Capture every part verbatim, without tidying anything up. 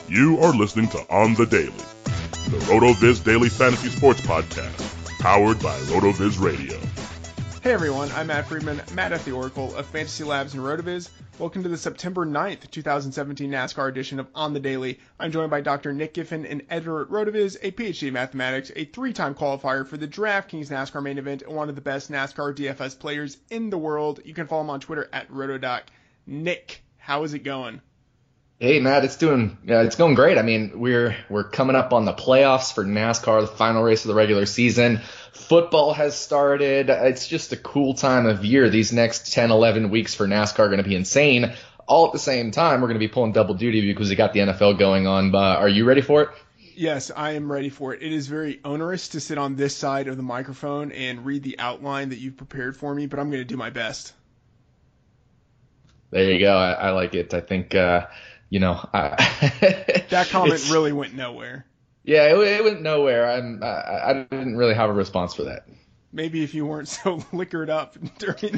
You are listening to On the Daily, the RotoViz Daily Fantasy Sports Podcast, powered by RotoViz Radio. Hey everyone, I'm Matt Friedman, Matt at the Oracle of Fantasy Labs and RotoViz. Welcome to the September ninth, twenty seventeen NASCAR edition of On the Daily. I'm joined by Doctor Nick Giffen, an editor at RotoViz, a P H D in mathematics, a three-time qualifier for the DraftKings NASCAR main event, and one of the best NASCAR D F S players in the world. You can follow him on Twitter at RotoDoc. Nick, how is it going? Hey Matt, it's doing uh, it's going great. I mean, we're we're coming up on the playoffs for NASCAR, the final race of the regular season. Football has started. It's just a cool time of year. These next ten, eleven weeks for NASCAR are going to be insane. All at the same time, we're going to be pulling double duty because we got the N F L going on. Uh, are you ready for it? Yes, I am ready for it. It is very onerous to sit on this side of the microphone and read the outline that you've prepared for me, but I'm going to do my best. There you go. I, I like it. I think, uh, you know, I, that comment really went nowhere. Yeah, it, it went nowhere. I'm, I, I didn't really have a response for that. Maybe if you weren't so liquored up during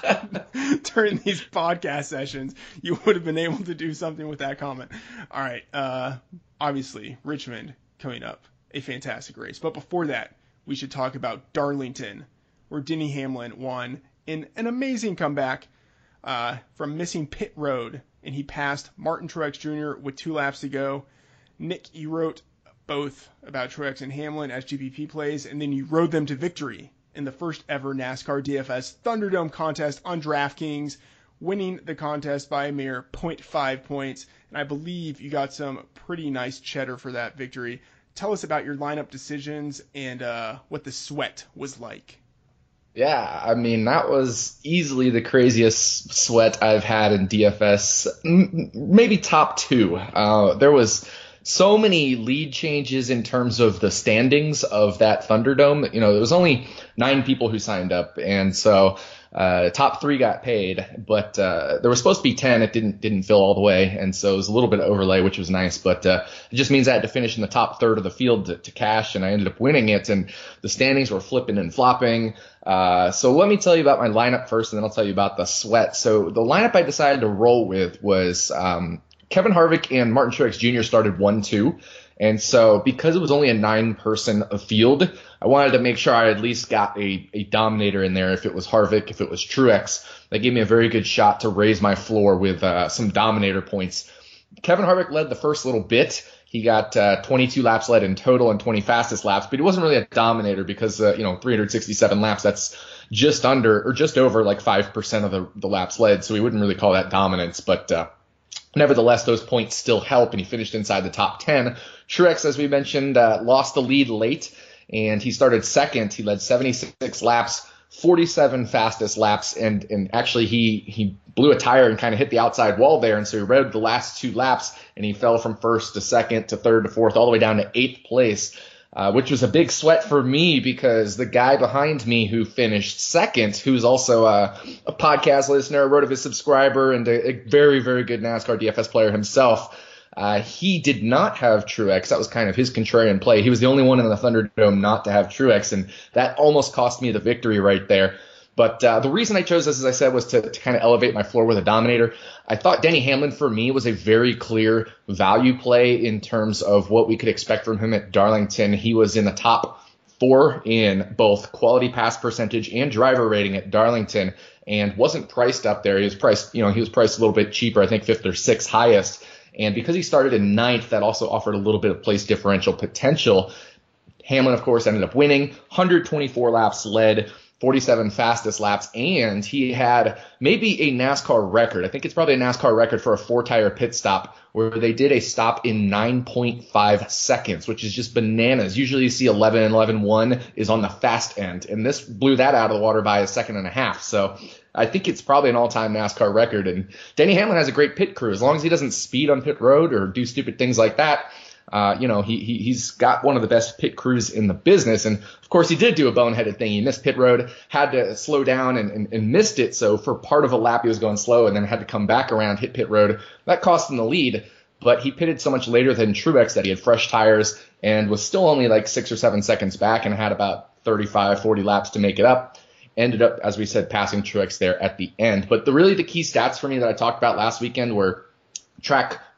these, during these podcast sessions, you would have been able to do something with that comment. All right. Uh, obviously, Richmond coming up, a fantastic race. But before that, we should talk about Darlington, where Denny Hamlin won in an amazing comeback uh, from missing pit road, and he passed Martin Truex Junior with two laps to go. Nick, you wrote both about Truex and Hamlin as G P P plays, and then you rode them to victory in the first ever NASCAR D F S Thunderdome contest on DraftKings, winning the contest by a mere zero point five points. And I believe you got some pretty nice cheddar for that victory. Tell us about your lineup decisions and uh, what the sweat was like. Yeah, I mean, that was easily the craziest sweat I've had in D F S, M- maybe top two. Uh, there was so many lead changes in terms of the standings of that Thunderdome. You know, there was only nine people who signed up, and so uh, top three got paid, but uh, there was supposed to be ten. It didn't didn't fill all the way, and so it was a little bit of overlay, which was nice, but uh, it just means I had to finish in the top third of the field to, to cash, and I ended up winning it, and the standings were flipping and flopping. Uh, so let me tell you about my lineup first, and then I'll tell you about the sweat. So the lineup I decided to roll with was um, Kevin Harvick and Martin Truex Junior started one two. And so because it was only a nine-person field, I wanted to make sure I at least got a, a dominator in there if it was Harvick, if it was Truex. That gave me a very good shot to raise my floor with uh, some dominator points. Kevin Harvick led the first little bit. He got uh, twenty-two laps led in total and twenty fastest laps, but he wasn't really a dominator because, uh, you know, three hundred sixty-seven laps, that's just under or just over like five percent of the, the laps led, so we wouldn't really call that dominance, but uh, nevertheless, those points still help, and he finished inside the top ten. Truex, as we mentioned, uh, lost the lead late, and he started second. He led seventy-six laps, forty-seven fastest laps, and and actually he he blew a tire and kind of hit the outside wall there, and so he rode the last two laps, and he fell from first to second to third to fourth, all the way down to eighth place. Uh, which was a big sweat for me because the guy behind me who finished second, who's also a, a podcast listener, a RotoViz subscriber, and a, a very, very good NASCAR D F S player himself, uh, he did not have Truex. That was kind of his contrarian play. He was the only one in the Thunderdome not to have Truex, and that almost cost me the victory right there. But uh, the reason I chose this, as I said, was to, to kind of elevate my floor with a dominator. I thought Denny Hamlin, for me, was a very clear value play in terms of what we could expect from him at Darlington. He was in the top four in both quality pass percentage and driver rating at Darlington and wasn't priced up there. He was priced, you know, he was priced a little bit cheaper, I think fifth or sixth highest. And because he started in ninth, that also offered a little bit of place differential potential. Hamlin, of course, ended up winning, one hundred twenty-four laps led, forty-seven fastest laps, and he had maybe a NASCAR record. I think it's probably a NASCAR record for a four-tire pit stop where they did a stop in nine point five seconds, which is just bananas. Usually you see eleven and eleven one is on the fast end, and this blew that out of the water by a second and a half. So I think it's probably an all-time NASCAR record, and Denny Hamlin has a great pit crew. As long as he doesn't speed on pit road or do stupid things like that, Uh, you know, he, he, he's got one of the best pit crews in the business. And, of course, he did do a boneheaded thing. He missed pit road, had to slow down and, and, and missed it. So for part of a lap, he was going slow and then had to come back around, hit pit road. That cost him the lead. But he pitted so much later than Truex that he had fresh tires and was still only like six or seven seconds back and had about thirty-five, forty laps to make it up. Ended up, as we said, passing Truex there at the end. But the really the key stats for me that I talked about last weekend were track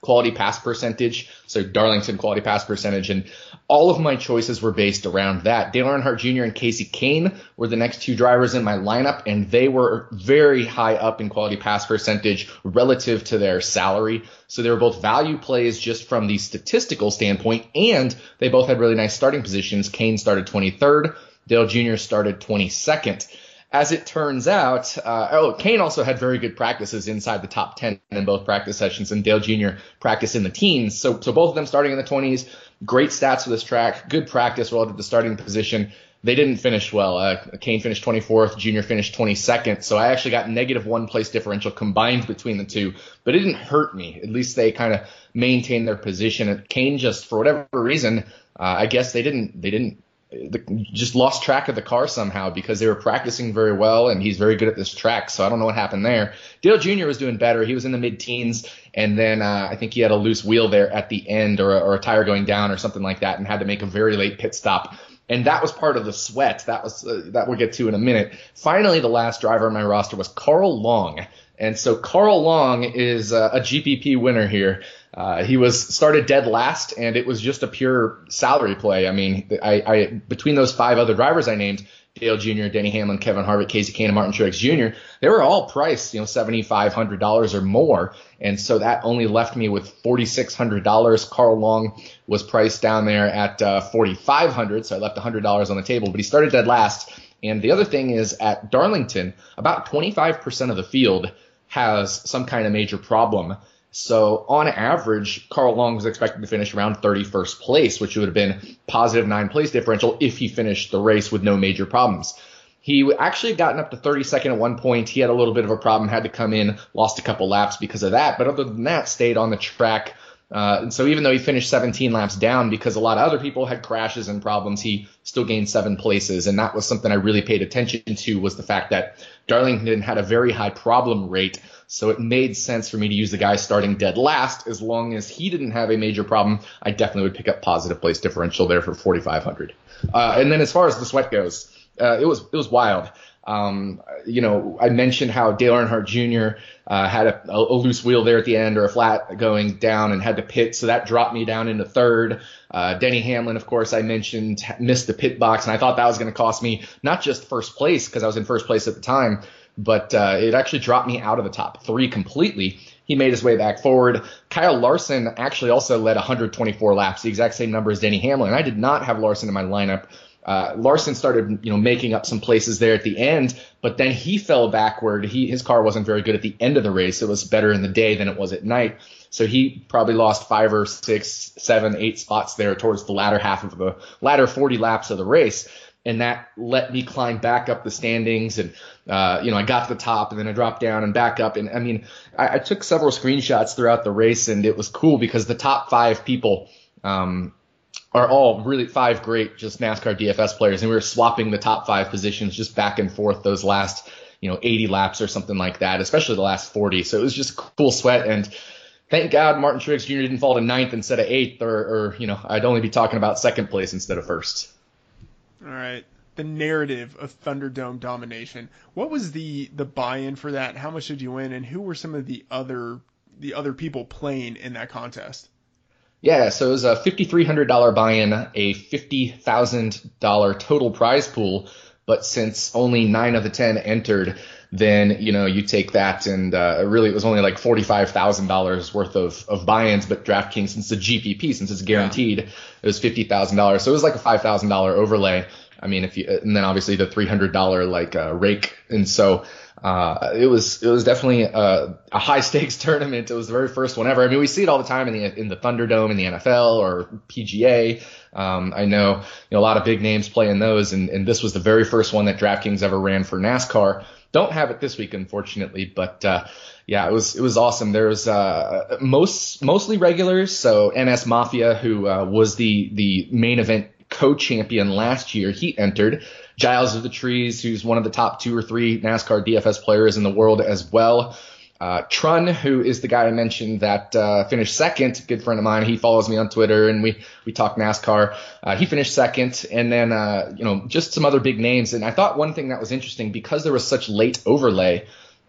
quality pass percentage, so Darlington quality pass percentage, and all of my choices were based around that. Dale Earnhardt Junior and Kasey Kahne were the next two drivers in my lineup, and they were very high up in quality pass percentage relative to their salary. So they were both value plays just from the statistical standpoint, and they both had really nice starting positions. Kahne started twenty-third, Dale Junior started twenty-second. As it turns out, uh, oh, Kahne also had very good practices inside the top ten in both practice sessions, and Dale Junior practiced in the teens. So, so both of them starting in the twenties, great stats for this track, good practice relative to starting position. They didn't finish well. Uh, Kahne finished twenty-fourth, Junior finished twenty-second. So I actually got negative one place differential combined between the two, but it didn't hurt me. At least they kind of maintained their position. And Kahne just, for whatever reason, uh, I guess they didn't, they didn't, The, just lost track of the car somehow because they were practicing very well, and he's very good at this track. So I don't know what happened there. Dale Junior was doing better. He was in the mid-teens, and then uh, I think he had a loose wheel there at the end, or a, or a tire going down or something like that, and had to make a very late pit stop. And that was part of the sweat. That was uh, that we'll get to in a minute. Finally, the last driver on my roster was Carl Long. And so Carl Long is uh, a G P P winner here. Uh, he was started dead last, and it was just a pure salary play. I mean, I, I between those five other drivers I named, Dale Junior, Denny Hamlin, Kevin Harvick, Kasey Kahne, and Martin Truex Junior, they were all priced, you know, seven thousand five hundred dollars or more. And so that only left me with four thousand six hundred dollars. Carl Long was priced down there at uh, four thousand five hundred dollars, so I left one hundred dollars on the table, but he started dead last. And the other thing is, at Darlington, about twenty-five percent of the field has some kind of major problem. So on average, Carl Long was expected to finish around thirty-first place, which would have been positive nine place differential if he finished the race with no major problems. He actually had gotten up to thirty-second at one point. He had a little bit of a problem, had to come in, lost a couple laps because of that. But other than that, stayed on the track. Uh, and so even though he finished seventeen laps down because a lot of other people had crashes and problems, he still gained seven places. And that was something I really paid attention to, was the fact that Darlington had a very high problem rate. So it made sense for me to use the guy starting dead last. As long as he didn't have a major problem, I definitely would pick up positive place differential there for forty-five hundred. Uh, and then as far as the sweat goes, uh, it was it was wild. Um, you know, I mentioned how Dale Earnhardt Junior uh, had a, a loose wheel there at the end, or a flat going down, and had to pit, so that dropped me down into third. Uh, Denny Hamlin, of course, I mentioned, missed the pit box, and I thought that was going to cost me not just first place, because I was in first place at the time, but uh, it actually dropped me out of the top three completely. He made his way back forward. Kyle Larson actually also led one hundred twenty-four laps, the exact same number as Denny Hamlin. I did not have Larson in my lineup. Uh, Larson started, you know, making up some places there at the end, but then he fell backward. He, his car wasn't very good at the end of the race. It was better in the day than it was at night. So he probably lost five or six, seven, eight spots there towards the latter half of the latter forty laps of the race. And that let me climb back up the standings. And, uh, you know, I got to the top, and then I dropped down and back up. And I mean, I, I took several screenshots throughout the race, and it was cool because the top five people, um, are all really five great just NASCAR D F S players, and we were swapping the top five positions just back and forth those last, you know, eighty laps or something like that, especially the last forty. So it was just cool sweat, and thank God Martin Truex Junior didn't fall to ninth instead of eighth, or, or you know, I'd only be talking about second place instead of first. All right. The narrative of Thunderdome domination. What was the, the buy-in for that? How much did you win, and who were some of the other the other people playing in that contest? Yeah, so it was a five thousand three hundred dollars buy-in, a fifty thousand dollars total prize pool, but since only nine of the ten entered, then, you know, you take that, and uh, really it was only like forty-five thousand dollars worth of, of buy-ins, but DraftKings, since it's a G P P, since it's guaranteed, yeah, it was fifty thousand dollars. So it was like a five thousand dollars overlay. I mean, if you, and then obviously the three hundred dollars like uh, rake. And so uh, it was, it was definitely a, a high stakes tournament. It was the very first one ever. I mean, we see it all the time in the, in the Thunderdome in the N F L or P G A. Um, I know, you know, a lot of big names play in those, and, and this was the very first one that DraftKings ever ran for NASCAR. Don't have it this week, unfortunately, but, uh, yeah, it was, it was awesome. There was, uh, most, mostly regulars. So N S Mafia, who, uh, was the, the main event co-champion last year, he entered. Giles of the Trees, who's one of the top two or three NASCAR D F S players in the world as well. Uh, Trun, who is the guy I mentioned that, uh, finished second, good friend of mine. He follows me on Twitter, and we, we talk NASCAR. Uh, he finished second, and then, uh, you know, just some other big names. And I thought one thing that was interesting, because there was such late overlay,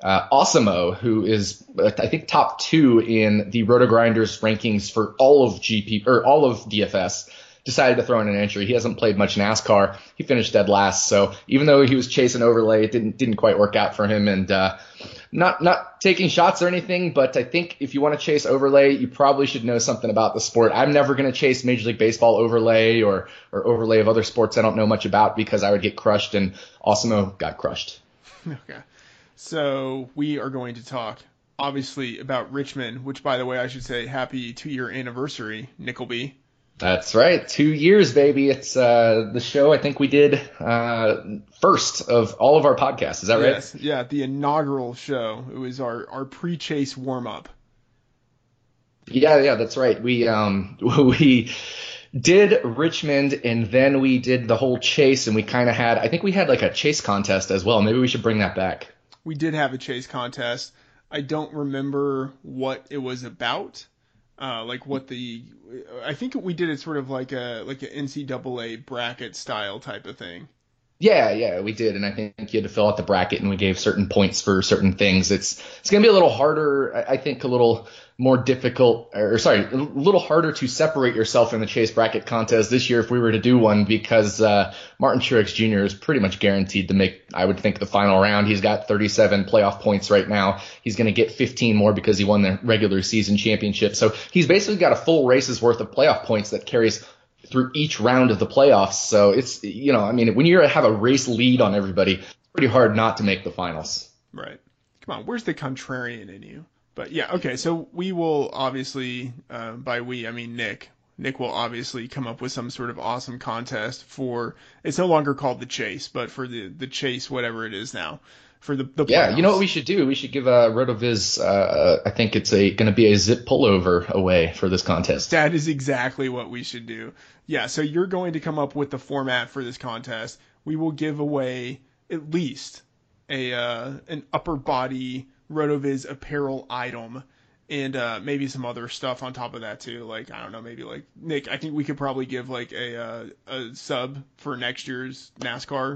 uh, Osimo, who is I think top two in the Roto Grinders rankings for all of G P or all of D F S, decided to throw in an entry. He hasn't played much NASCAR. He finished dead last. So even though he was chasing Overlay, it didn't didn't quite work out for him. And uh, not not taking shots or anything, but I think if you want to chase Overlay, you probably should know something about the sport. I'm never going to chase Major League Baseball Overlay or or Overlay of other sports I don't know much about because I would get crushed, and Osimo got crushed. Okay. So we are going to talk, obviously, about Richmond, which, by the way, I should say happy two-year anniversary, Nickleby. That's right. Two years, baby. It's uh, the show I think we did uh, first of all of our podcasts. Is that right? Yes. Yeah, the inaugural show. It was our, our pre-chase warm-up. Yeah, yeah, that's right. We um we did Richmond, and then we did the whole chase, and we kind of had, I think we had like a chase contest as well. Maybe we should bring that back. We did have a chase contest. I don't remember what it was about. Uh, like what the, I think we did it sort of like a like an N C double A bracket style type of thing. Yeah, yeah, we did, and I think you had to fill out the bracket, and we gave certain points for certain things. It's it's going to be a little harder, I think, a little more difficult, or sorry, a little harder to separate yourself in the chase bracket contest this year if we were to do one, because uh, Martin Truex Junior is pretty much guaranteed to make, I would think, the final round. He's got thirty-seven playoff points right now. He's going to get fifteen more because he won the regular season championship. So he's basically got a full race's worth of playoff points that carries through each round of the playoffs. So it's, you know, I mean, when you have a race lead on everybody, it's pretty hard not to make the finals. Right. Come on, where's the contrarian in you? But yeah, okay, so we will obviously, uh, by we, I mean Nick. Nick will obviously come up with some sort of awesome contest for, it's no longer called the Chase, but for the, the Chase, whatever it is now. For the, the yeah, you know what we should do? We should give uh, RotoViz, uh, I think it's a going to be a zip pullover away for this contest. That is exactly what we should do. Yeah, so you're going to come up with the format for this contest. We will give away at least a uh, an upper body RotoViz apparel item and uh, maybe some other stuff on top of that too. Like, I don't know, maybe like, Nick, I think we could probably give like a uh, a sub for next year's NASCAR.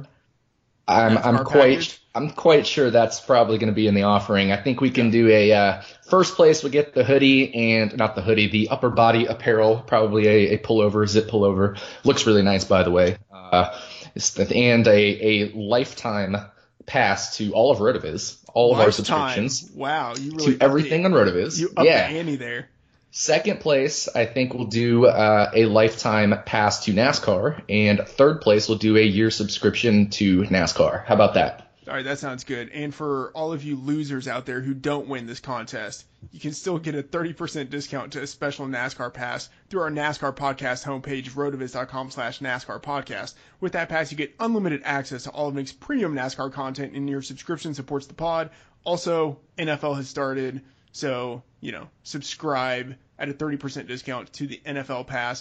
I'm I'm quite I'm quite sure that's probably going to be in the offering. I think we can do a uh, first place. We get the hoodie and not the hoodie, the upper body apparel, probably a, a pullover, zip pullover. Looks really nice, by the way. Uh, and a a lifetime pass to all of RotoViz, all of lifetime. our subscriptions. Wow, you really to everything the, on RotoViz. You up yeah. the ante there. Second place, I think we'll do uh, a lifetime pass to NASCAR, and third place we'll do a year subscription to NASCAR. How about that? All right, that sounds good. And for all of you losers out there who don't win this contest, you can still get a thirty percent discount to a special NASCAR pass through our NASCAR podcast homepage, rotoviz.com slash NASCAR podcast. With that pass, you get unlimited access to all of Nick's premium NASCAR content, and your subscription supports the pod. Also, N F L has started, so, you know, subscribe at a thirty percent discount to the N F L pass,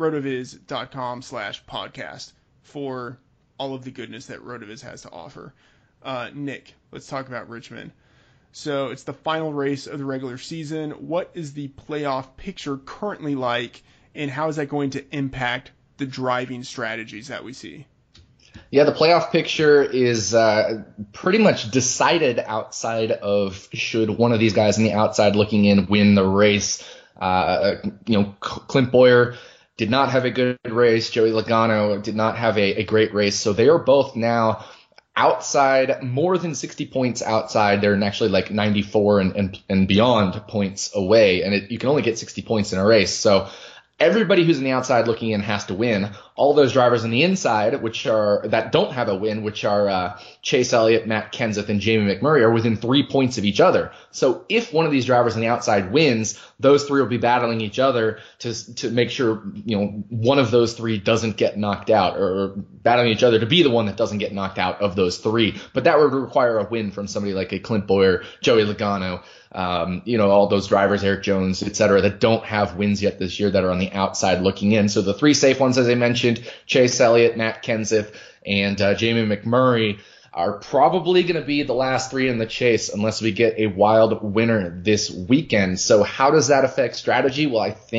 rotoviz.com slash podcast for all of the goodness that RotoViz has to offer. Uh, Nick, let's talk about Richmond. So it's the final race of the regular season. What is the playoff picture currently like, and how is that going to impact the driving strategies that we see? Yeah, the playoff picture is uh, pretty much decided outside of should one of these guys on the outside looking in win the race. Uh, you know, Clint Bowyer did not have a good race. Joey Logano did not have a, a great race. So they are both now outside, more than sixty points outside. They're actually like ninety-four and, and, and beyond points away. And it, you can only get sixty points in a race. So everybody who's on the outside looking in has to win. All those drivers on the inside, which are that don't have a win, which are uh, Chase Elliott, Matt Kenseth, and Jamie McMurray, are within three points of each other. So if one of these drivers on the outside wins, those three will be battling each other to to make sure, you know, one of those three doesn't get knocked out, or battling each other to be the one that doesn't get knocked out of those three. But that would require a win from somebody like a Clint Bowyer, Joey Logano, um, you know, all those drivers, Eric Jones, et cetera, that don't have wins yet this year that are on the outside looking in. So the three safe ones, as I mentioned, Chase Elliott, Matt Kenseth, and uh, Jamie McMurray, are probably going to be the last three in the chase unless we get a wild winner this weekend. So how does that affect strategy? Well, I think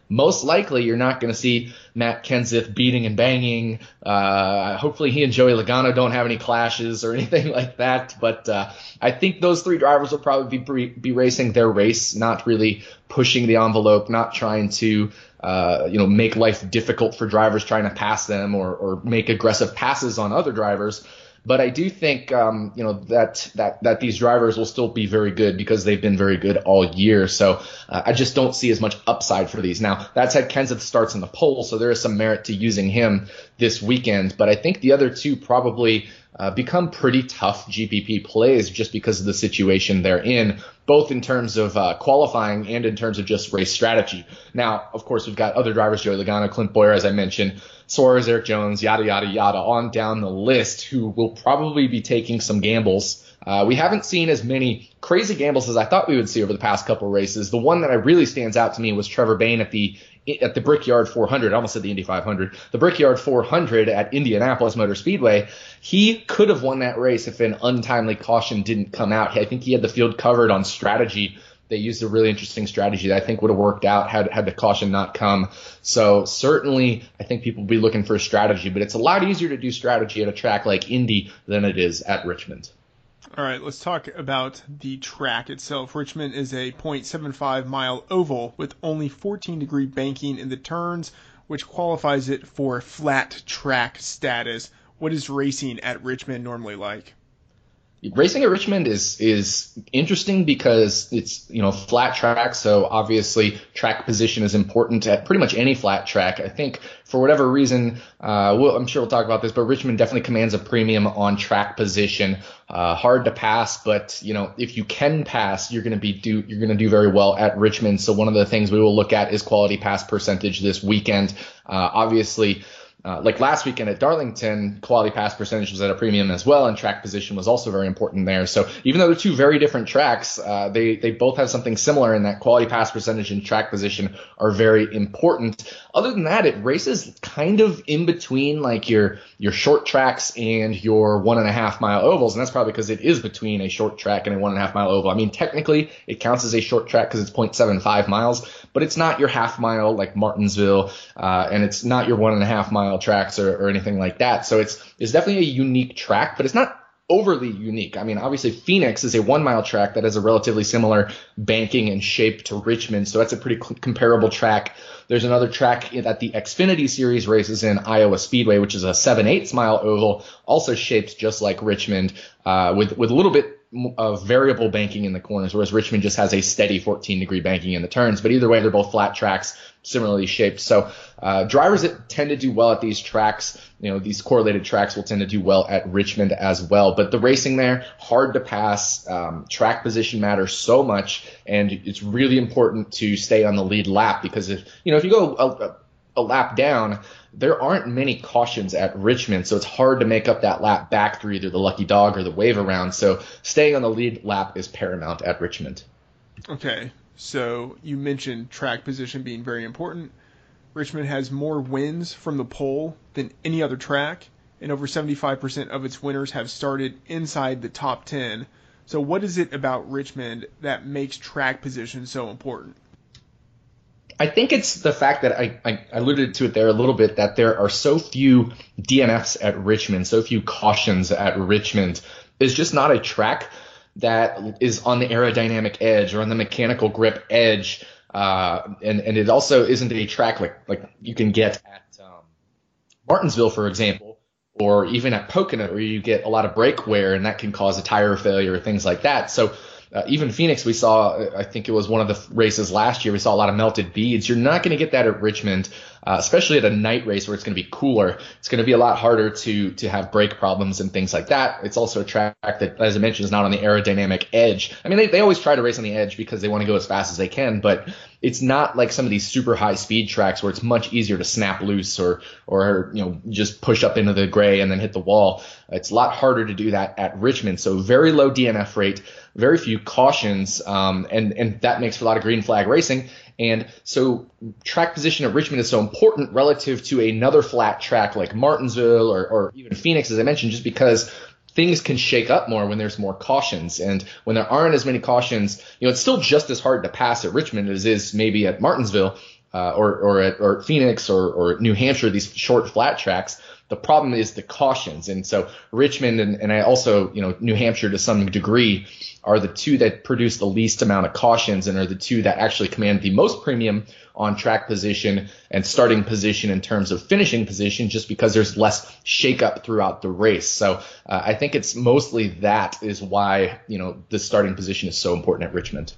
most likely you're not going to see Matt Kenseth beating and banging. Uh, hopefully he and Joey Logano don't have any clashes or anything like that. But uh, I think those three drivers will probably be, be racing their race, not really pushing the envelope, not trying to uh, you know, make life difficult for drivers trying to pass them or, or make aggressive passes on other drivers. But I do think, um, you know, that, that, that these drivers will still be very good because they've been very good all year. So uh, I just don't see as much upside for these. Now, that said, Kenseth starts in the pole, so there is some merit to using him this weekend. But I think the other two probably uh, become pretty tough G P P plays just because of the situation they're in, both in terms of uh, qualifying and in terms of just race strategy. Now, of course, we've got other drivers, Joey Logano, Clint Bowyer, as I mentioned, Suarez, Eric Jones, yada, yada, yada, on down the list, who will probably be taking some gambles. Uh, we haven't seen as many crazy gambles as I thought we would see over the past couple of races. The one that I really stands out to me was Trevor Bayne at the at the Brickyard four hundred. I almost said the Indy five hundred. The Brickyard four hundred at Indianapolis Motor Speedway. He could have won that race if an untimely caution didn't come out. I think he had the field covered on strategy. They used a really interesting strategy that I think would have worked out had had the caution not come. So certainly I think people will be looking for a strategy, but it's a lot easier to do strategy at a track like Indy than it is at Richmond. All right, let's talk about the track itself. Richmond is a point seven five mile oval with only fourteen degree banking in the turns, which qualifies it for flat track status. What is racing at Richmond normally like? Racing at Richmond is is interesting because it's, you know, flat track, so obviously track position is important at pretty much any flat track. I think for whatever reason, uh, we'll, I'm sure we'll talk about this, but Richmond definitely commands a premium on track position. Uh, hard to pass, but you know, if you can pass, you're going to be do you're going to do very well at Richmond. So one of the things we will look at is quality pass percentage this weekend. Uh, obviously. Uh, like last weekend at Darlington, quality pass percentage was at a premium as well, and track position was also very important there. So even though they're two very different tracks, uh, they, they both have something similar in that quality pass percentage and track position are very important. Other than that, it races kind of in between like your your short tracks and your one and a half mile ovals, and that's probably because it is between a short track and a one and a half mile oval. I mean, technically it counts as a short track because it's point seven five miles, but it's not your half mile like Martinsville, uh, and it's not your one and a half mile tracks or, or anything like that. So it's it's definitely a unique track, but it's not overly unique. I mean, obviously Phoenix is a one mile track that has a relatively similar banking and shape to Richmond, so that's a pretty cl- comparable track. There's another track that the Xfinity Series races in, Iowa Speedway, which is a seven eighths mile oval, also shaped just like Richmond, uh, with with a little bit of variable banking in the corners, whereas Richmond just has a steady fourteen degree banking in the turns. But either way, they're both flat tracks, similarly shaped. So uh, drivers that tend to do well at these tracks, you know, these correlated tracks will tend to do well at Richmond as well. But the racing there, hard to pass. Um, track position matters so much, and it's really important to stay on the lead lap because if you know if you go a, a lap down, there aren't many cautions at Richmond, so it's hard to make up that lap back through either the lucky dog or the wave around. So staying on the lead lap is paramount at Richmond. Okay, so you mentioned track position being very important. Richmond has more wins from the pole than any other track, and over seventy-five percent of its winners have started inside the top ten. So what is it about Richmond that makes track position so important? I think it's the fact that I, I alluded to it there a little bit, that there are so few D N Fs at Richmond, so few cautions at Richmond. It's just not a track that is on the aerodynamic edge or on the mechanical grip edge. Uh, and, and it also isn't a track like, like you can get at um, Martinsville, for example, or even at Pocono, where you get a lot of brake wear and that can cause a tire failure or things like that. So Uh, even Phoenix, we saw, I think it was one of the races last year, we saw a lot of melted beads. You're not going to get that at Richmond, uh, especially at a night race where it's going to be cooler. It's going to be a lot harder to to have brake problems and things like that. It's also a track that, as I mentioned, is not on the aerodynamic edge. I mean, they, they always try to race on the edge because they want to go as fast as they can, but it's not like some of these super high speed tracks where it's much easier to snap loose or, or, you know, just push up into the gray and then hit the wall. It's a lot harder to do that at Richmond. So very low D N F rate, very few cautions, um, and, and that makes for a lot of green flag racing. And so track position at Richmond is so important relative to another flat track like Martinsville or, or even Phoenix, as I mentioned, just because things can shake up more when there's more cautions. And when there aren't as many cautions, you know, it's still just as hard to pass at Richmond as it is maybe at Martinsville. uh, or or at or at Phoenix or or New Hampshire, these short flat tracks. The problem is the cautions. And so Richmond and, and I also, you know, New Hampshire to some degree are the two that produce the least amount of cautions and are the two that actually command the most premium on track position and starting position in terms of finishing position, just because there's less shakeup throughout the race. So uh, I think it's mostly that is why, you know, the starting position is so important at Richmond.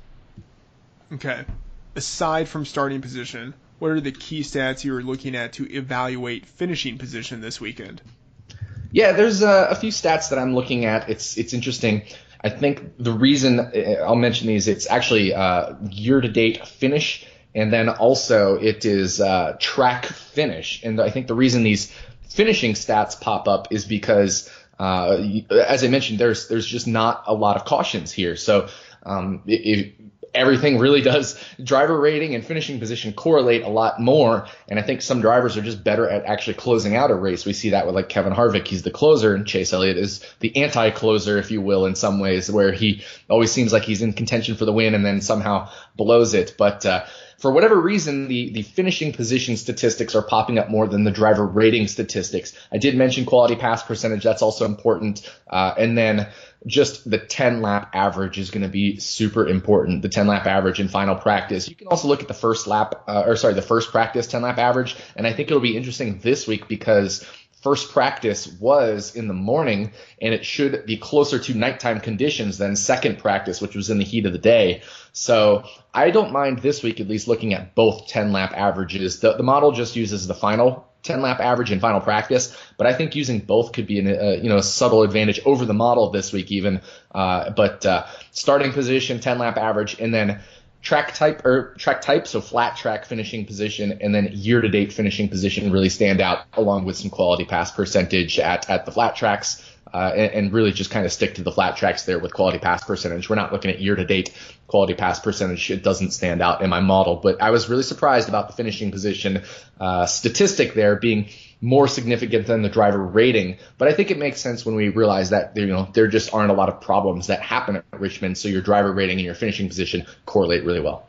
Okay. Aside from starting position, what are the key stats you are looking at to evaluate finishing position this weekend? Yeah, there's a, a few stats that I'm looking at. It's it's interesting. I think the reason I'll mention these, it's actually uh, year-to-date finish, and then also it is uh, track finish. And I think the reason these finishing stats pop up is because, uh, as I mentioned, there's there's just not a lot of cautions here. So um, if everything really does, driver rating and finishing position correlate a lot more. And I think some drivers are just better at actually closing out a race. We see that with like Kevin Harvick. He's the closer, and Chase Elliott is the anti-closer, if you will, in some ways, where he always seems like he's in contention for the win and then somehow blows it. But uh, for whatever reason, the, the finishing position statistics are popping up more than the driver rating statistics. I did mention quality pass percentage. That's also important. Uh, and then just the ten lap average is going to be super important. The ten lap average in final practice. You can also look at the first lap, uh, or sorry, the first practice ten lap average. And I think it'll be interesting this week because first practice was in the morning, and it should be closer to nighttime conditions than second practice, which was in the heat of the day. So I don't mind this week at least looking at both ten lap averages. The, the model just uses the final ten lap average in final practice, but I think using both could be an, uh, you know, a subtle advantage over the model this week even. Uh, but uh, starting position, ten lap average, and then track type or track type, so flat track finishing position, and then year-to-date finishing position really stand out, along with some quality pass percentage at, at the flat tracks, uh, and, and really just kind of stick to the flat tracks there with quality pass percentage. We're not looking at year-to-date quality pass percentage. It doesn't stand out in my model, but I was really surprised about the finishing position uh, statistic there being more significant than the driver rating. But I think it makes sense when we realize that, you know, there just aren't a lot of problems that happen at Richmond, so your driver rating and your finishing position correlate really well.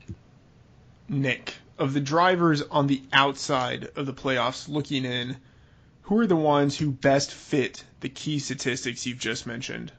Nick, of the drivers on the outside of the playoffs looking in, who are the ones who best fit the key statistics you've just mentioned?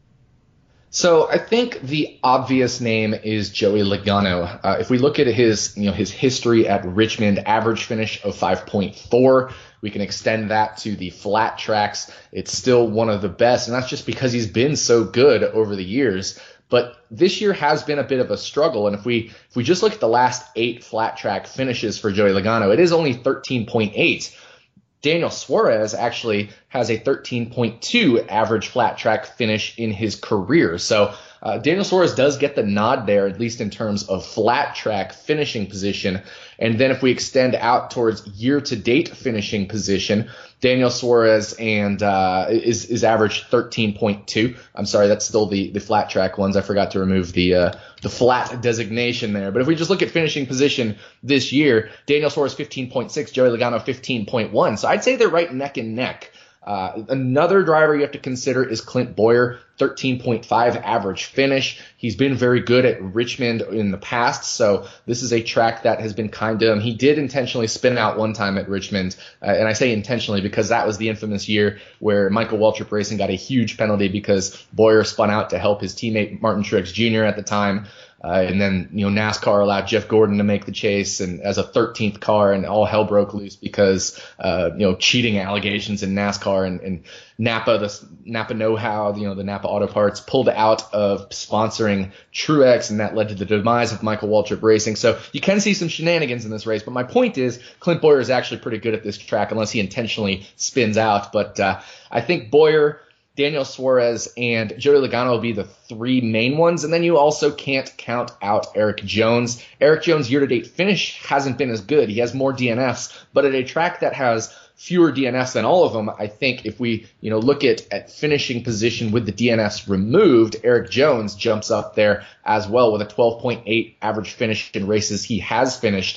So I think the obvious name is Joey Logano. Uh, if we look at his, you know, his history at Richmond, average finish of five point four, we can extend that to the flat tracks. It's still one of the best, and that's just because he's been so good over the years. But this year has been a bit of a struggle, and if we if we just look at the last eight flat track finishes for Joey Logano, it is only thirteen point eight. Daniel Suarez actually has a thirteen point two average flat track finish in his career. So uh, Daniel Suarez does get the nod there, at least in terms of flat track finishing position. And then if we extend out towards year-to-date finishing position, Daniel Suarez and uh, is is average thirteen point two. I'm sorry, that's still the, the flat track ones. I forgot to remove the uh, the flat designation there. But if we just look at finishing position this year, Daniel Suarez fifteen point six, Joey Logano fifteen point one. So I'd say they're right neck and neck. Uh, another driver you have to consider is Clint Bowyer, thirteen point five average finish. He's been very good at Richmond in the past, so this is a track that has been kind to him. He did intentionally spin out one time at Richmond, uh, and I say intentionally because that was the infamous year where Michael Waltrip Racing got a huge penalty because Bowyer spun out to help his teammate Martin Truex Junior at the time. Uh, and then, you know, NASCAR allowed Jeff Gordon to make the chase and as a thirteenth car, and all hell broke loose because, uh, you know, cheating allegations in NASCAR, and, and Napa, the Napa know-how, you know, the Napa Auto Parts pulled out of sponsoring Truex, and that led to the demise of Michael Waltrip Racing. So you can see some shenanigans in this race, but my point is Clint Bowyer is actually pretty good at this track unless he intentionally spins out. But uh, I think Bowyer, Daniel Suarez, and Joey Logano will be the three main ones. And then you also can't count out Eric Jones. Eric Jones' year-to-date finish hasn't been as good. He has more D N Fs, but at a track that has fewer D N Fs than all of them, I think if we, you know, look at, at finishing position with the D N Fs removed, Eric Jones jumps up there as well with a twelve point eight average finish in races he has finished.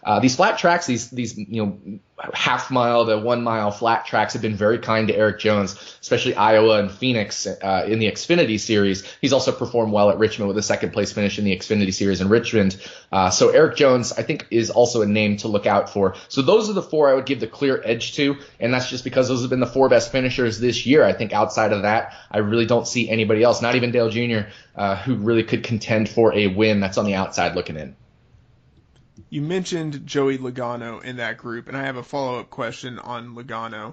Uh, these flat tracks, these these you know half mile to one mile flat tracks have been very kind to Eric Jones, especially Iowa and Phoenix uh, in the Xfinity Series. He's also performed well at Richmond with a second place finish in the Xfinity Series in Richmond. Uh, so Eric Jones, I think, is also a name to look out for. So those are the four I would give the clear edge to, and that's just because those have been the four best finishers this year. I think outside of that, I really don't see anybody else, not even Dale Junior, uh, who really could contend for a win that's on the outside looking in. You mentioned Joey Logano in that group, and I have a follow-up question on Logano.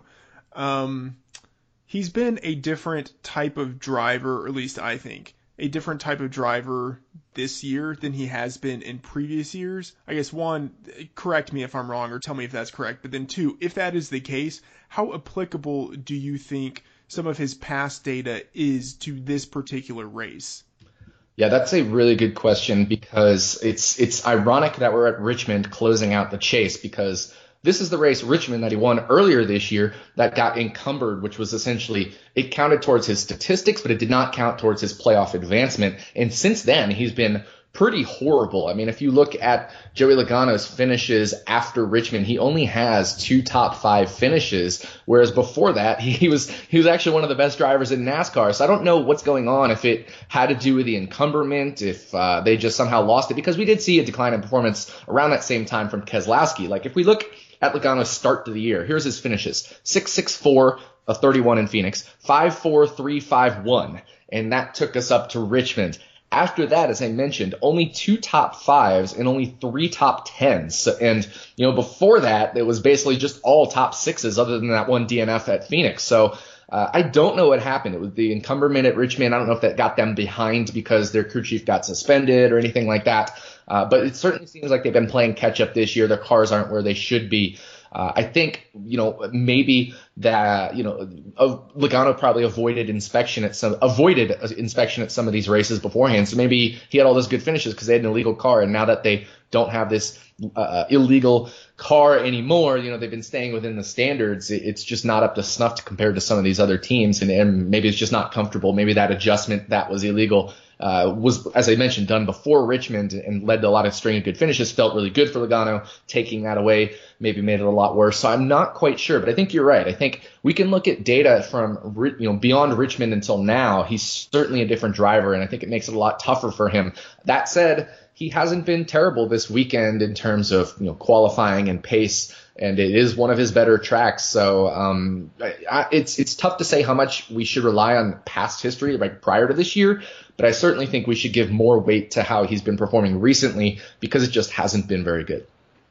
Um, he's been a different type of driver, or at least I think, a different type of driver this year than he has been in previous years. I guess, one, correct me if I'm wrong or tell me if that's correct, but then two, if that is the case, how applicable do you think some of his past data is to this particular race? Yeah, that's a really good question because it's it's ironic that we're at Richmond closing out the chase, because this is the race, Richmond, that he won earlier this year that got encumbered, which was essentially, it counted towards his statistics, but it did not count towards his playoff advancement. And since then, he's been pretty horrible. I mean, if you look at Joey Logano's finishes after Richmond, he only has two top five finishes, whereas before that, he was he was actually one of the best drivers in NASCAR. So I don't know what's going on, if it had to do with the encumberment, if uh, they just somehow lost it, because we did see a decline in performance around that same time from Keselowski. Like, if we look at Logano's start to the year, here's his finishes: six six four, a thirty-one in Phoenix, five four three five one, and that took us up to Richmond. After that, as I mentioned, only two top fives and only three top tens. And, you know, before that, it was basically just all top sixes other than that one D N F at Phoenix. So uh, I don't know what happened. It was the encumberment at Richmond. I don't know if that got them behind because their crew chief got suspended or anything like that. Uh, but it certainly seems like they've been playing catch up this year. Their cars aren't where they should be. Uh, I think, you know, maybe that, you know, uh, Logano probably avoided inspection at some, avoided inspection at some of these races beforehand. So maybe he had all those good finishes because they had an illegal car. And now that they don't have this uh, illegal car anymore, you know, they've been staying within the standards. It's just not up to snuff compared to some of these other teams. And, and maybe it's just not comfortable. Maybe that adjustment that was illegal Uh, was, as I mentioned, done before Richmond and led to a lot of string of good finishes. Felt really good for Logano. Taking that away maybe made it a lot worse. So I'm not quite sure, but I think you're right. I think we can look at data from, you know, beyond Richmond until now. He's certainly a different driver, and I think it makes it a lot tougher for him. That said, he hasn't been terrible this weekend in terms of, you know, qualifying and pace, and it is one of his better tracks. So um, I, it's it's tough to say how much we should rely on past history, like prior to this year, but I certainly think we should give more weight to how he's been performing recently because it just hasn't been very good.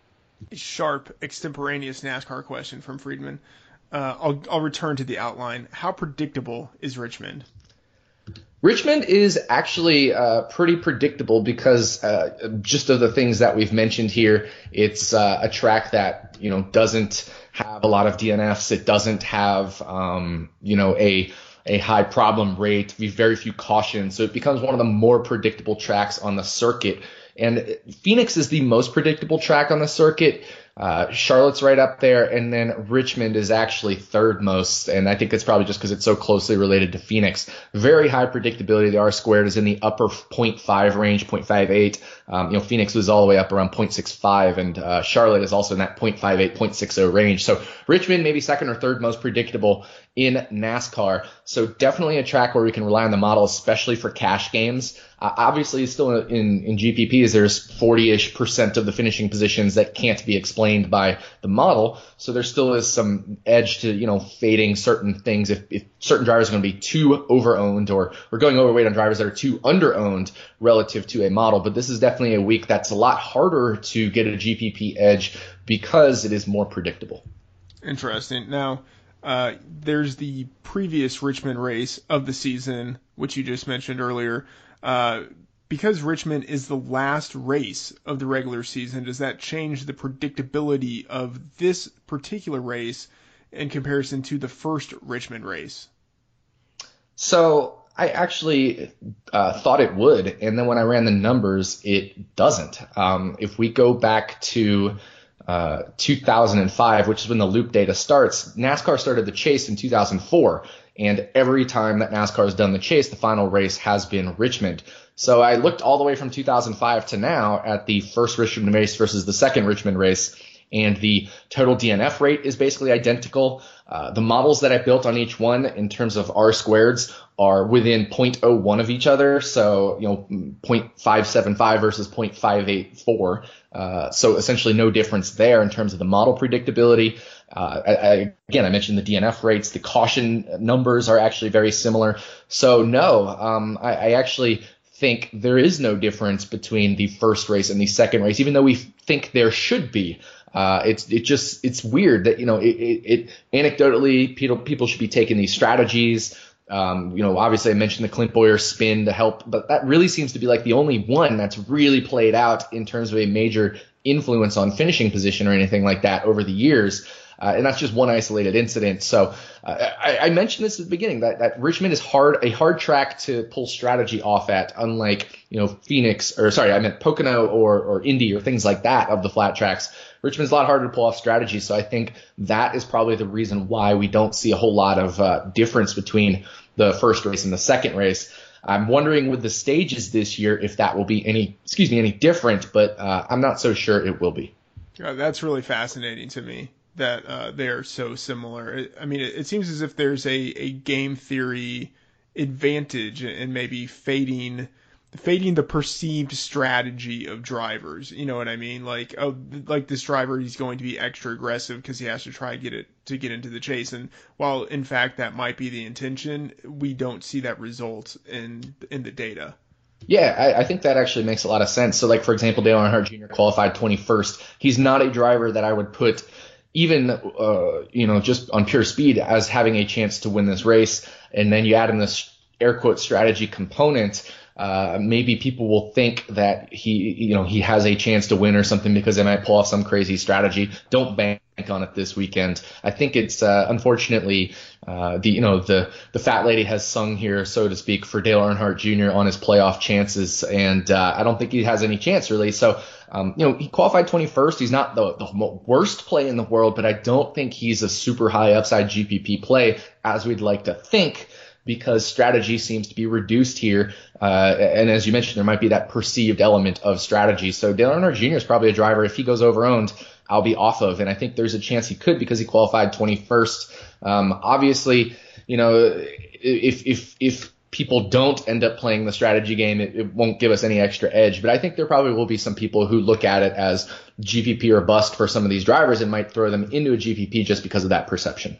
Sharp, extemporaneous NASCAR question from Friedman. Uh, I'll I'll return to the outline. How predictable is Richmond? Richmond is actually uh, pretty predictable because uh, just of the things that we've mentioned here. It's uh, a track that, you know, doesn't have a lot of D N Fs. It doesn't have, um, you know, a a high problem rate, very few cautions. So it becomes one of the more predictable tracks on the circuit. And Phoenix is the most predictable track on the circuit. Uh, Charlotte's right up there, and then Richmond is actually third most, and I think it's probably just because it's so closely related to Phoenix. Very high predictability. The R squared is in the upper zero point five range, zero point five eight. Um, you know, Phoenix was all the way up around zero point six five, and uh, Charlotte is also in that zero point five eight, zero point six zero range. So Richmond maybe second or third most predictable in NASCAR. So definitely a track where we can rely on the model, especially for cash games. Uh, obviously, still in, in G P Ps, there's forty-ish percent of the finishing positions that can't be explained by the model. So there still is some edge to, you know, fading certain things. If, if certain drivers are going to be too over-owned or, or going overweight on drivers that are too under-owned relative to a model. But this is definitely a week that's a lot harder to get a G P P edge because it is more predictable. Interesting. Now, uh, there's the previous Richmond race of the season, which you just mentioned earlier. Uh, because Richmond is the last race of the regular season, does that change the predictability of this particular race in comparison to the first Richmond race? So I actually uh, thought it would, and then when I ran the numbers, it doesn't. Um, if we go back to uh, two thousand five, which is when the loop data starts, NASCAR started the chase in two thousand four. And every time that NASCAR has done the chase, the final race has been Richmond. So I looked all the way from two thousand five to now at the first Richmond race versus the second Richmond race, and the total D N F rate is basically identical. Uh, the models that I built on each one in terms of R squareds are within zero point zero one of each other. So, you know, zero point five seven five versus zero point five eight four. Uh, so essentially no difference there in terms of the model predictability. Uh, I, I, again, I mentioned the D N F rates. The caution numbers are actually very similar. So no, um, I, I actually think there is no difference between the first race and the second race, even though we think there should be. Uh, it's it just it's weird that, you know, it, it, it anecdotally people people should be taking these strategies. Um, you know, obviously I mentioned the Clint Bowyer spin to help, but that really seems to be like the only one that's really played out in terms of a major influence on finishing position or anything like that over the years. Uh, and that's just one isolated incident. So uh, I, I mentioned this at the beginning that, that Richmond is hard, a hard track to pull strategy off at, unlike, you know, Phoenix or sorry, I meant Pocono or, or Indy or things like that of the flat tracks. Richmond's a lot harder to pull off strategy. So I think that is probably the reason why we don't see a whole lot of uh, difference between the first race and the second race. I'm wondering with the stages this year if that will be any, excuse me, any different, but uh, I'm not so sure it will be. Yeah, that's really fascinating to me that uh, they are so similar. I mean, it, it seems as if there's a, a game theory advantage in maybe fading fading the perceived strategy of drivers. You know what I mean? Like, oh, like this driver, he's going to be extra aggressive because he has to try to get it to get into the chase. And while in fact that might be the intention, we don't see that result in in the data. Yeah, I, I think that actually makes a lot of sense. So, like, for example, Dale Earnhardt Junior qualified twenty-first. He's not a driver that I would put even, uh, you know, just on pure speed as having a chance to win this race. And then you add in this air quote strategy component. Uh, maybe people will think that he, you know, he has a chance to win or something because they might pull off some crazy strategy. Don't bank on it this weekend. I think it's, uh, unfortunately, uh, the, you know, the, the fat lady has sung here, so to speak, for Dale Earnhardt Junior on his playoff chances. And, uh, I don't think he has any chance really. So, um, you know, he qualified twenty-first. He's not the, the worst play in the world, but I don't think he's a super high upside G P P play as we'd like to think, because strategy seems to be reduced here. Uh, and as you mentioned, there might be that perceived element of strategy. So Dale Earnhardt Junior is probably a driver, if he goes over-owned, I'll be off of. And I think there's a chance he could because he qualified twenty-first. Um, obviously, you know, if, if, if people don't end up playing the strategy game, it, it won't give us any extra edge. But I think there probably will be some people who look at it as G P P or bust for some of these drivers and might throw them into a G P P just because of that perception.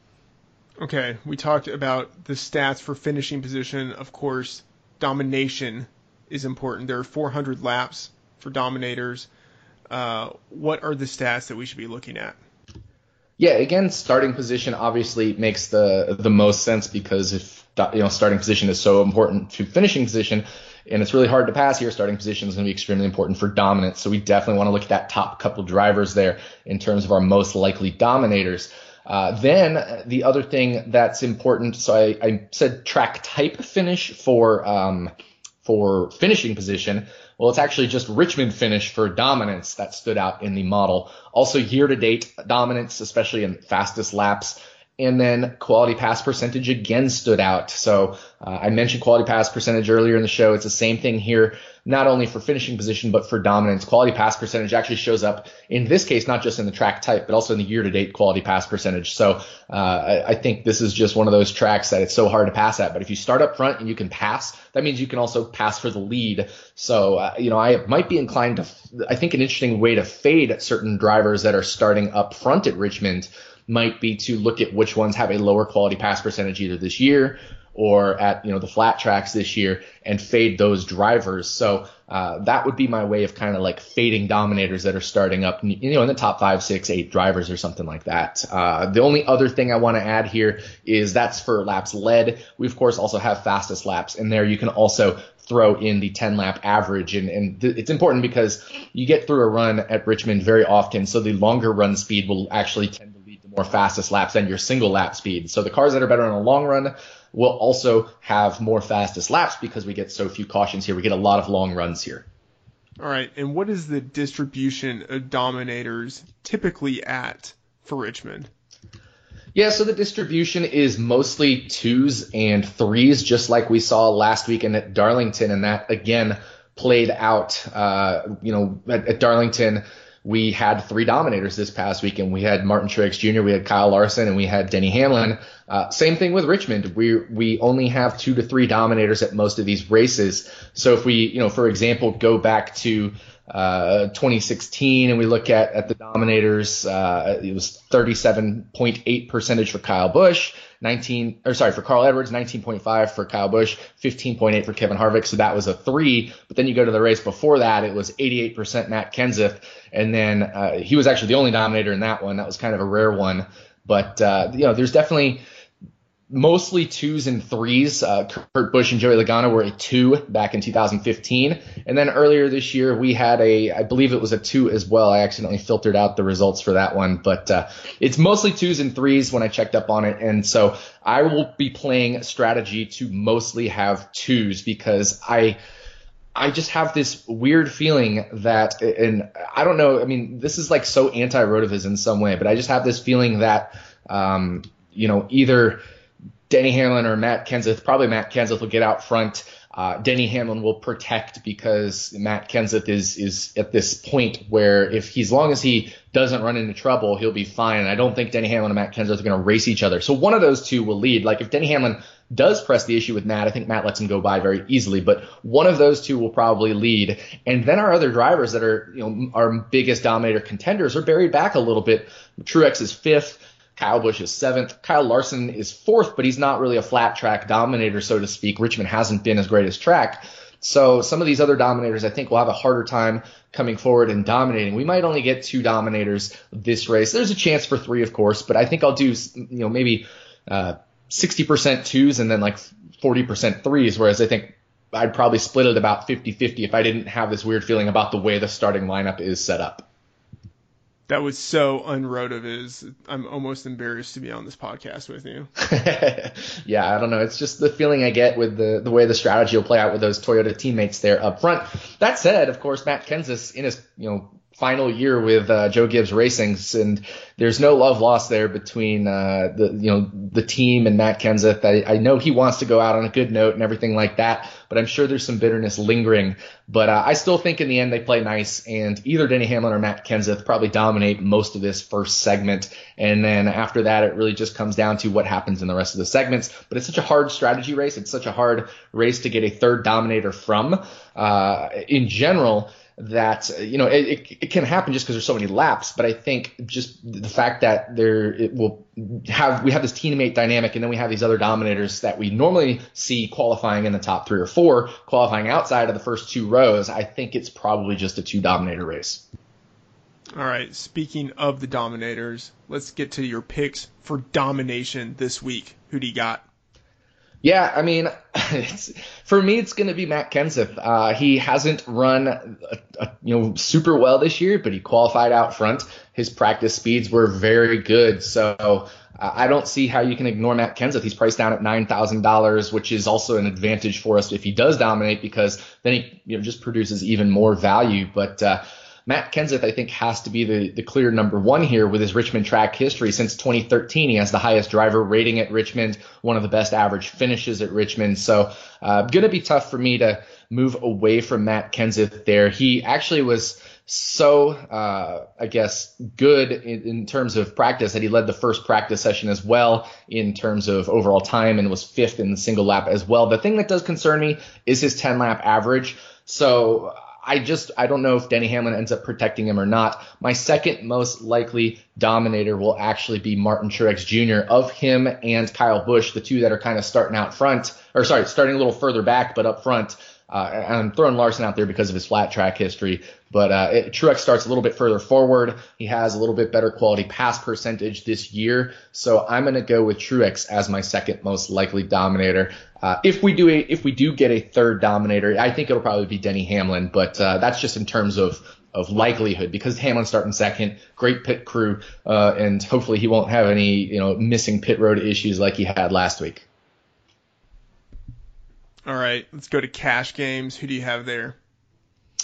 Okay, we talked about the stats for finishing position. Of course, domination is important. There are four hundred laps for dominators. Uh, what are the stats that we should be looking at? Yeah, again, starting position obviously makes the the most sense because if you know starting position is so important to finishing position, and it's really hard to pass here, starting position is going to be extremely important for dominance. So we definitely want to look at that top couple drivers there in terms of our most likely dominators. Uh, then the other thing that's important, so I, I said track type finish for um, for finishing position. Well, it's actually just Richmond finish for dominance that stood out in the model. Also year-to-date dominance, especially in fastest laps. And then quality pass percentage again stood out. So uh, I mentioned quality pass percentage earlier in the show. It's the same thing here, not only for finishing position, but for dominance. Quality pass percentage actually shows up in this case, not just in the track type, but also in the year-to-date quality pass percentage. So uh, I, I think this is just one of those tracks that it's so hard to pass at. But if you start up front and you can pass, that means you can also pass for the lead. So, uh, you know, I might be inclined to, I think an interesting way to fade certain drivers that are starting up front at Richmond might be to look at which ones have a lower quality pass percentage either this year or at, you know, the flat tracks this year and fade those drivers. So uh, that would be my way of kind of like fading dominators that are starting up, you know, in the top five, six, eight drivers or something like that. Uh, the only other thing I want to add here is that's for laps led. We, of course, also have fastest laps in there. You can also throw in the ten lap average. And, and th- it's important because you get through a run at Richmond very often. So the longer run speed will actually tend to lead to more fastest laps than your single lap speed. So the cars that are better in a long run will also have more fastest laps because we get so few cautions here. We get a lot of long runs here. All right. And what is the distribution of dominators typically at for Richmond? Yeah, so the distribution is mostly twos and threes, just like we saw last weekend at Darlington, and that again played out. Uh, you know, at, at Darlington, we had three dominators this past weekend. We had Martin Truex Junior, we had Kyle Larson, and we had Denny Hamlin. Uh, same thing with Richmond. We we only have two to three dominators at most of these races. So if we, you know, for example, go back to uh, twenty sixteen and we look at, at the dominators, uh, it was thirty-seven point eight percentage for Kyle Busch, nineteen, or sorry, for Carl Edwards, nineteen point five for Kyle Busch, fifteen point eight for Kevin Harvick. So that was a three. But then you go to the race before that, it was eighty-eight percent Matt Kenseth. And then, uh, he was actually the only dominator in that one. That was kind of a rare one. But, uh, you know, there's definitely mostly twos and threes. Uh, Kurt Busch and Joey Logano were a two back in two thousand fifteen. And then earlier this year, we had a, I believe it was a two as well. I accidentally filtered out the results for that one. But uh, it's mostly twos and threes when I checked up on it. And so I will be playing strategy to mostly have twos because I I just have this weird feeling that, and I don't know, I mean, this is like so anti-Rotoviz in some way, but I just have this feeling that, um, you know, either Denny Hamlin or Matt Kenseth, probably Matt Kenseth will get out front. Uh, Denny Hamlin will protect because Matt Kenseth is is at this point where if he, as long as he doesn't run into trouble, he'll be fine. And I don't think Denny Hamlin and Matt Kenseth are going to race each other. So one of those two will lead. Like if Denny Hamlin does press the issue with Matt, I think Matt lets him go by very easily. But one of those two will probably lead. And then our other drivers that are, you know, our biggest dominator contenders are buried back a little bit. Truex is fifth. Kyle Busch is seventh. Kyle Larson is fourth, but he's not really a flat track dominator, so to speak. Richmond hasn't been his greatest track. So some of these other dominators, I think, will have a harder time coming forward and dominating. We might only get two dominators this race. There's a chance for three, of course, but I think I'll do, you know, maybe uh, sixty percent twos and then like forty percent threes, whereas I think I'd probably split it about fifty-fifty if I didn't have this weird feeling about the way the starting lineup is set up. That was so un-Rotoviz. I'm almost embarrassed to be on this podcast with you. Yeah, I don't know. It's just the feeling I get with the, the way the strategy will play out with those Toyota teammates there up front. That said, of course, Matt Kenseth in his, you know, final year with uh, Joe Gibbs Racing, and there's no love lost there between uh, the you know the team and Matt Kenseth. I, I know he wants to go out on a good note and everything like that, but I'm sure there's some bitterness lingering. But uh, I still think in the end they play nice, and either Denny Hamlin or Matt Kenseth probably dominate most of this first segment, and then after that it really just comes down to what happens in the rest of the segments. But it's such a hard strategy race. It's such a hard race to get a third dominator from uh, in general. That, you know, it, it, it can happen just because there's so many laps, but I think just the fact that there it will have we have this teammate dynamic, and then we have these other dominators that we normally see qualifying in the top three or four, qualifying outside of the first two rows. I think it's probably just a two dominator race. All right, speaking of the dominators, let's get to your picks for domination this week. Who do you got? Yeah, I mean, it's, for me, it's going to be Matt Kenseth. Uh, he hasn't run, a, a, you know, super well this year, but he qualified out front. His practice speeds were very good, so uh, I don't see how you can ignore Matt Kenseth. He's priced down at nine thousand dollars, which is also an advantage for us if he does dominate, because then he, you know, just produces even more value. But uh, Matt Kenseth, I think, has to be the, the clear number one here with his Richmond track history. Since twenty thirteen, he has the highest driver rating at Richmond, one of the best average finishes at Richmond. So uh, going to be tough for me to move away from Matt Kenseth there. He actually was so, uh, I guess, good in, in terms of practice that he led the first practice session as well in terms of overall time and was fifth in the single lap as well. The thing that does concern me is his ten-lap average. So I just, I don't know if Denny Hamlin ends up protecting him or not. My second most likely dominator will actually be Martin Truex Junior Of him and Kyle Busch, the two that are kind of starting out front, or sorry, starting a little further back, but up front. Uh, and I'm throwing Larson out there because of his flat track history, but uh, it, Truex starts a little bit further forward. He has a little bit better quality pass percentage this year, so I'm going to go with Truex as my second most likely dominator. Uh, if we do a, if we do get a third dominator, I think it'll probably be Denny Hamlin, but uh, that's just in terms of of likelihood, because Hamlin's starting second, great pit crew, uh, and hopefully he won't have any you know missing pit road issues like he had last week. All right, let's go to cash games. Who do you have there?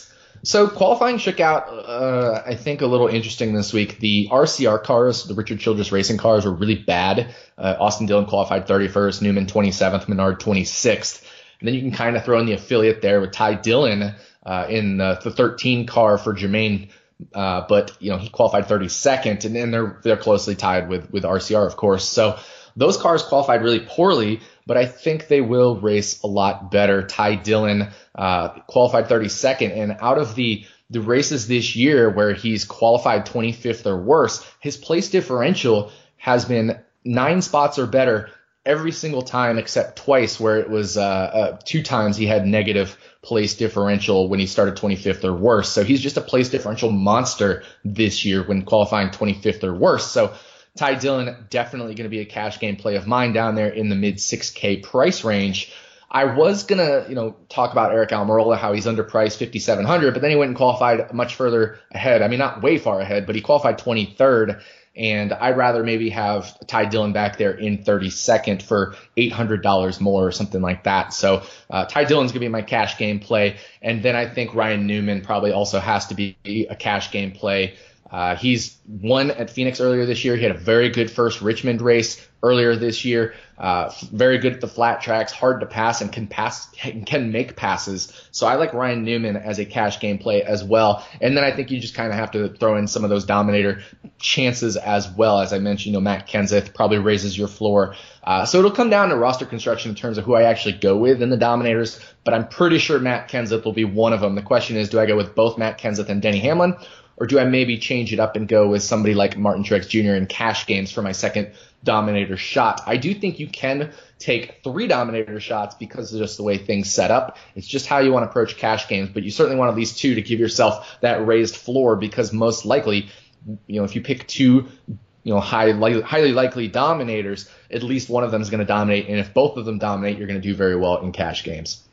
So qualifying shook out, uh, I think, a little interesting this week. The R C R cars, the Richard Childress Racing cars, were really bad. Uh, Austin Dillon qualified thirty-first, Newman twenty-seventh, Menard twenty-sixth. And then you can kind of throw in the affiliate there with Ty Dillon uh, in the, the thirteen car for Jermaine. Uh, but, you know, he qualified thirty-second, and then they're they're closely tied with, with R C R, of course. So those cars qualified really poorly, but I think they will race a lot better. Ty Dillon uh, qualified thirty-second, and out of the the races this year where he's qualified twenty-fifth or worse, his place differential has been nine spots or better every single time except twice, where it was uh, uh, two times he had negative place differential when he started twenty-fifth or worse. So he's just a place differential monster this year when qualifying twenty-fifth or worse. So Ty Dillon, definitely going to be a cash game play of mine down there in the mid six K price range. I was going to, you know, talk about Eric Almirola, how he's underpriced fifty-seven hundred, but then he went and qualified much further ahead. I mean, not way far ahead, but he qualified twenty-third. And I'd rather maybe have Ty Dillon back there in thirty-second for eight hundred dollars more or something like that. So uh, Ty Dillon's going to be my cash game play. And then I think Ryan Newman probably also has to be a cash game play. Uh, he's won at Phoenix earlier this year. He had a very good first Richmond race earlier this year. Uh, very good at the flat tracks, hard to pass, and can pass, can make passes. So I like Ryan Newman as a cash game play as well. And then I think you just kind of have to throw in some of those Dominator chances as well. As I mentioned, you know, Matt Kenseth probably raises your floor. Uh, so it'll come down to roster construction in terms of who I actually go with in the Dominators, but I'm pretty sure Matt Kenseth will be one of them. The question is, do I go with both Matt Kenseth and Denny Hamlin, or do I maybe change it up and go with somebody like Martin Truex Junior in cash games for my second Dominator shot? I do think you can take three Dominator shots because of just the way things set up. It's just how you want to approach cash games, but you certainly want at least two to give yourself that raised floor, because most likely, you know, if you pick two, you know, high, li- highly likely Dominators, at least one of them is going to dominate, and if both of them dominate, you're going to do very well in cash games.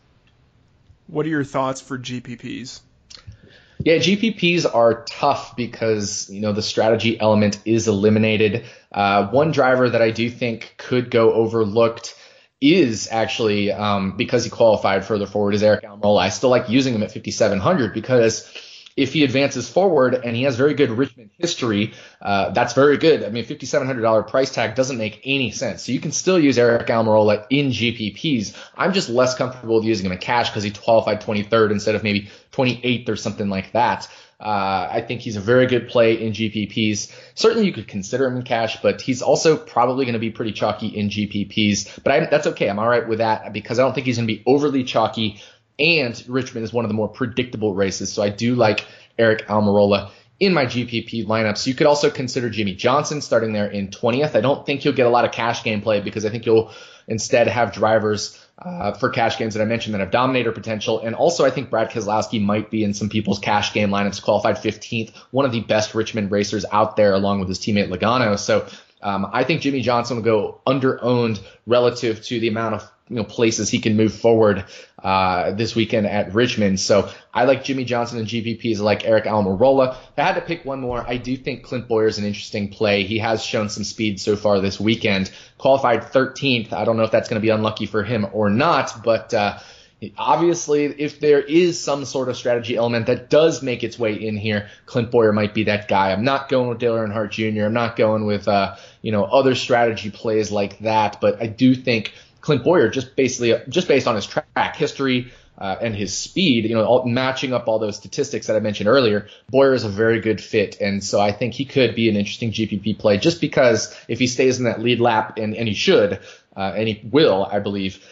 What are your thoughts for G P Ps? Yeah, G P Ps are tough because, you know, the strategy element is eliminated. Uh, one driver that I do think could go overlooked is actually, um, because he qualified further forward, is Eric Almirola. I still like using him at fifty-seven hundred because if he advances forward and he has very good Richmond history, uh, that's very good. I mean, fifty-seven hundred dollars price tag doesn't make any sense. So you can still use Eric Almirola in G P Ps. I'm just less comfortable with using him in cash because he qualified twenty-third instead of maybe twenty-eighth or something like that. Uh, I think he's a very good play in G P Ps. Certainly you could consider him in cash, but he's also probably going to be pretty chalky in G P Ps. But I, that's okay. I'm all right with that because I don't think he's going to be overly chalky. And Richmond is one of the more predictable races. So I do like Eric Almirola in my G P P lineup. So you could also consider Jimmie Johnson starting there in twentieth. I don't think you'll get a lot of cash game play because I think you'll instead have drivers uh, for cash games that I mentioned that have Dominator potential. And also I think Brad Keselowski might be in some people's cash game lineups, qualified fifteenth, one of the best Richmond racers out there along with his teammate Logano. So um, I think Jimmie Johnson will go under-owned relative to the amount of you know places he can move forward uh, this weekend at Richmond. So I like Jimmie Johnson and G P Ps. I like Eric Almirola. If I had to pick one more, I do think Clint Bowyer is an interesting play. He has shown some speed so far this weekend. Qualified thirteenth. I don't know if that's going to be unlucky for him or not, but uh, obviously if there is some sort of strategy element that does make its way in here, Clint Bowyer might be that guy. I'm not going with Dale Earnhardt Junior I'm not going with uh, you know other strategy plays like that, but I do think Clint Bowyer, just basically just based on his track history uh, and his speed, you know, all, matching up all those statistics that I mentioned earlier, Bowyer is a very good fit, and so I think he could be an interesting G P P play just because if he stays in that lead lap, and, and he should, uh, and he will, I believe,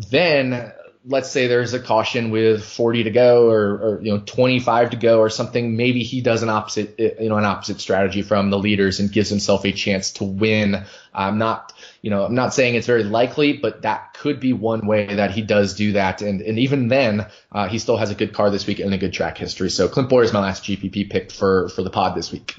then let's say there's a caution with forty to go or, or you know twenty-five to go or something, maybe he does an opposite you know an opposite strategy from the leaders and gives himself a chance to win. I'm not you know I'm not saying it's very likely, but that could be one way that he does do that. And and even then, uh, he still has a good car this week and a good track history. So Clint Bowyer is my last G P P pick for for the pod this week.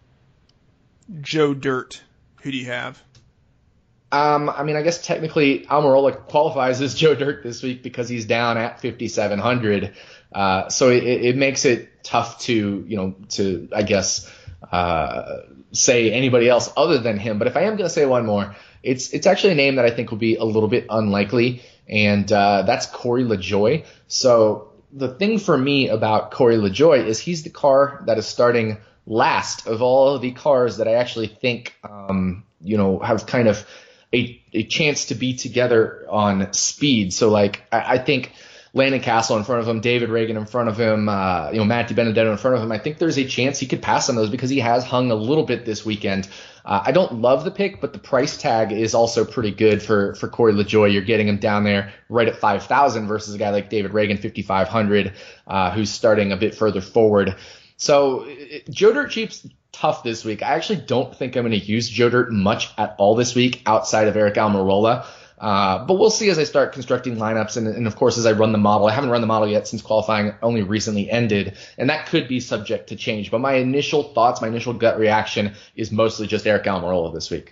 Joe Dirt, who do you have? Um, I mean, I guess technically Almirola qualifies as Joe Dirt this week because he's down at fifty-seven hundred. Uh, so it, it makes it tough to, you know, to, I guess, uh, say anybody else other than him. But if I am going to say one more, it's, it's actually a name that I think will be a little bit unlikely. And, uh, that's Corey LaJoie. So the thing for me about Corey LaJoie is he's the car that is starting last of all of the cars that I actually think, um, you know, have kind of a, a chance to be together on speed. So, like, I, I think Landon Castle in front of him, David Reagan in front of him, uh, you know, Matthew Benedetto in front of him. I think there's a chance he could pass on those because he has hung a little bit this weekend. Uh, I don't love the pick, but the price tag is also pretty good for, for Corey LaJoie. You're getting him down there right at five thousand versus a guy like David Reagan, fifty-five hundred, uh, who's starting a bit further forward. So it, Joe Dirt Cheap's tough this week. I actually don't think I'm going to use Joe Dirt much at all this week outside of Eric Almirola. Uh, but we'll see as I start constructing lineups. And, and of course, as I run the model, I haven't run the model yet since qualifying only recently ended. And that could be subject to change. But my initial thoughts, my initial gut reaction is mostly just Eric Almirola this week.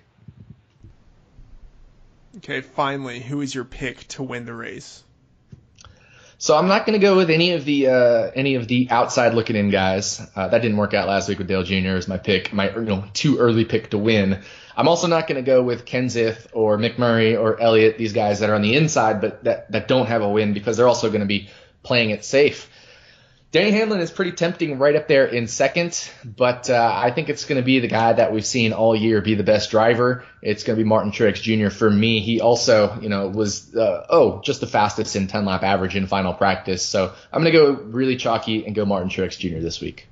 Okay, finally, who is your pick to win the race? So I'm not going to go with any of the uh, any of the outside looking in guys. Uh, that didn't work out last week with Dale Junior as my pick, my you know too early pick to win. I'm also not going to go with Kenseth or McMurray or Elliott, these guys that are on the inside but that, that don't have a win because they're also going to be playing it safe. Denny Hamlin is pretty tempting right up there in second, but uh, I think it's going to be the guy that we've seen all year be the best driver. It's going to be Martin Truex Junior for me. He also, you know, was, uh, oh, just the fastest in ten-lap average in final practice. So I'm going to go really chalky and go Martin Truex Junior this week.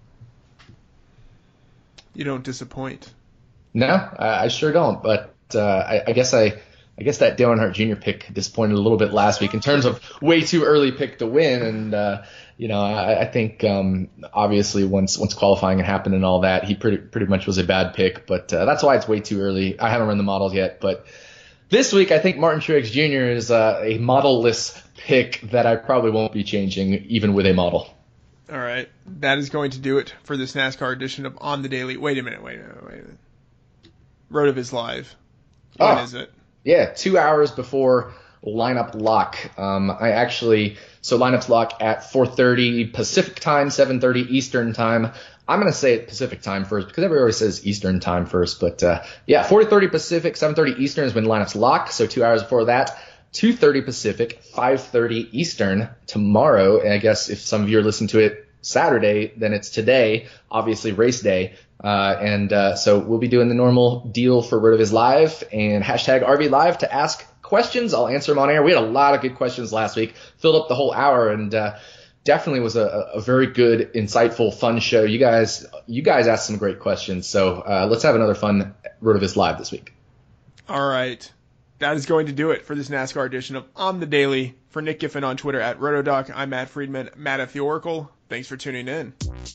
You don't disappoint. No, I, I sure don't. But uh, I, I guess I, I guess that Dale Earnhardt Junior pick disappointed a little bit last week in terms of way too early pick to win. And uh, you know, I, I think um, obviously once once qualifying had happened and all that, he pretty pretty much was a bad pick. But uh, that's why it's way too early. I haven't run the models yet, but this week I think Martin Truex Junior is uh, a model-less pick that I probably won't be changing even with a model. All right, that is going to do it for this NASCAR edition of On the Daily. Wait a minute, wait a minute, wait a minute. RotoViz Live. When oh, is it? Yeah, two hours before lineup lock. Um, I actually so lineups lock at four thirty Pacific time, seven thirty Eastern time. I'm gonna say it Pacific time first because everybody always says Eastern time first, but uh, yeah, four thirty Pacific, seven thirty Eastern is when lineups lock. So two hours before that. two thirty Pacific, five thirty Eastern tomorrow. And I guess if some of you are listening to it Saturday, then it's today, obviously race day. Uh, and uh, so we'll be doing the normal deal for RotoViz Live and hashtag R V Live to ask questions. I'll answer them on air. We had a lot of good questions last week, filled up the whole hour, and uh, definitely was a, a very good, insightful, fun show. You guys, you guys asked some great questions. So uh, let's have another fun RotoViz Live this week. All right. That is going to do it for this NASCAR edition of On the Daily. For Nick Giffen on Twitter at RotoDoc, I'm Matt Friedman, Matt at the Oracle. Thanks for tuning in.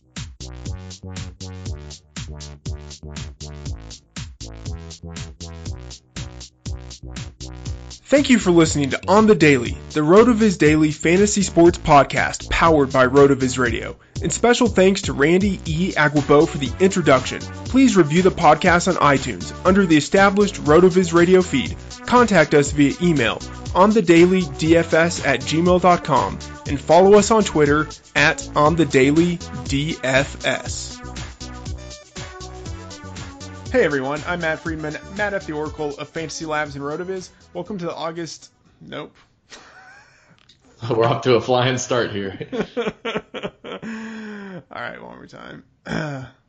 Thank you for listening to On the Daily, the RotoViz Daily Fantasy Sports Podcast powered by RotoViz Radio. And special thanks to Randy E. Aguabo for the introduction. Please review the podcast on iTunes under the established RotoViz Radio feed. Contact us via email onthedailydfs at gmail dot com and follow us on Twitter at onthedailydfs. Hey everyone, I'm Matt Friedman, Matt at the Oracle of Fantasy Labs and RotoViz. Welcome to the August... Nope. We're off to a flying start here. Alright, one more time.